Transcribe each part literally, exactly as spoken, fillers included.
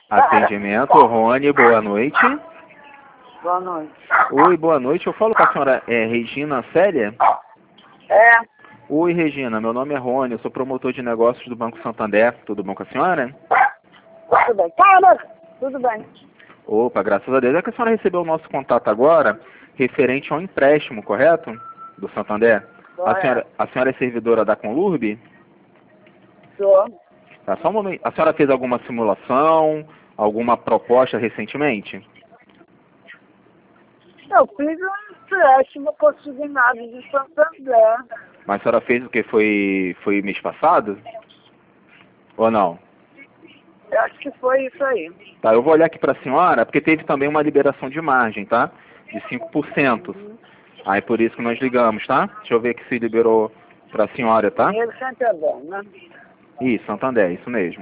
Atendimento, Rony, boa noite. Boa noite. Oi, boa noite. Eu falo com a senhora é, Regina Célia? É, Oi, Regina. Meu nome é Rony. Eu sou promotor de negócios do Banco Santander. Tudo bom com a senhora? tudo bem. Cara, tudo bem. Opa, graças a Deus. É que a senhora recebeu o nosso contato agora, referente ao empréstimo, correto? Do Santander. A senhora, a senhora é servidora da Conlurb? Sou. Tá, só um momento. A senhora fez alguma simulação, alguma proposta recentemente? Eu fiz um empréstimo consignado de Santander. Mas a senhora fez o que? Foi, foi mês passado? Ou não? Eu acho que foi isso aí. Tá, eu vou olhar aqui para a senhora, porque teve também uma liberação de margem, tá? De cinco por cento. Aí por isso que nós ligamos, tá? Deixa eu ver que se liberou para a senhora, tá? Dinheiro sempre é bom, né? Isso, Santander, isso mesmo.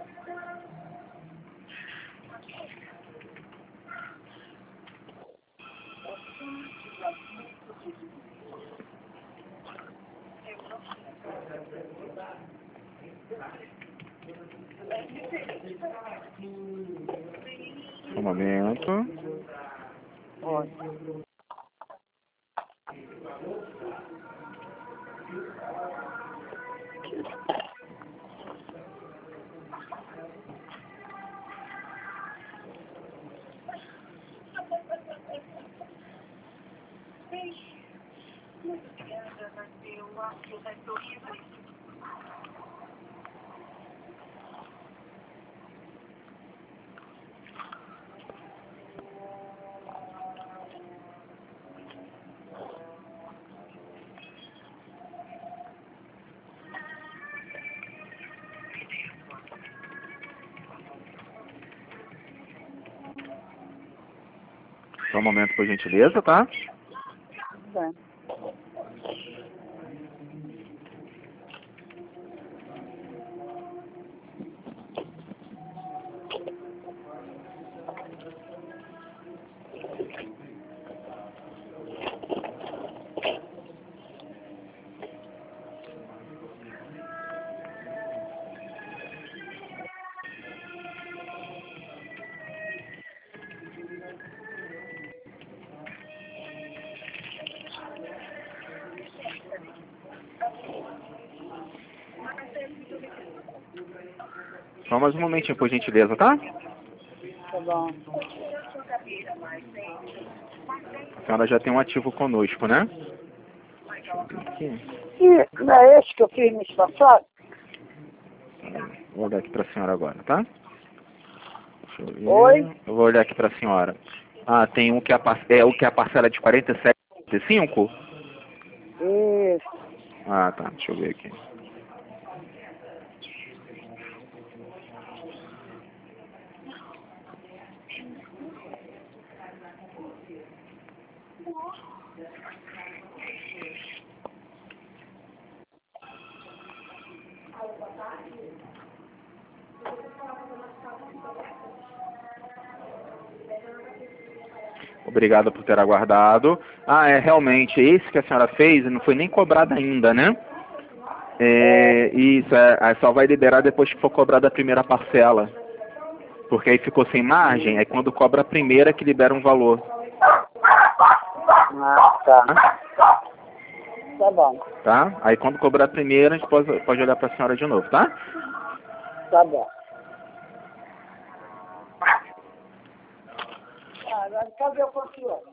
Um momento. Oi. Só um momento, por gentileza, tá? Tudo bem. Só mais um momentinho, por gentileza, tá? Tá bom. A senhora já tem um ativo conosco, né? Deixa eu ver aqui. E não é esse que eu fiz mês passado? Vou olhar aqui para a senhora agora, tá? Deixa eu ver. Oi? Eu vou olhar aqui para a senhora. Ah, tem um que a, par... é, o que a parcela é de quarenta e sete vírgula quarenta e cinco? Isso. Ah, tá. Deixa eu ver aqui. Obrigado por ter aguardado. Ah, é realmente, esse que a senhora fez não foi nem cobrado ainda, né? É, isso, é, é, só vai liberar depois que for cobrada a primeira parcela. Porque aí ficou sem margem, aí quando cobra a primeira que libera um valor. Ah, tá. Tá bom. Tá? Aí quando cobrar a primeira, a gente pode, pode olhar para a senhora de novo, tá? Tá bom. Ah, agora cadê o conteúdo?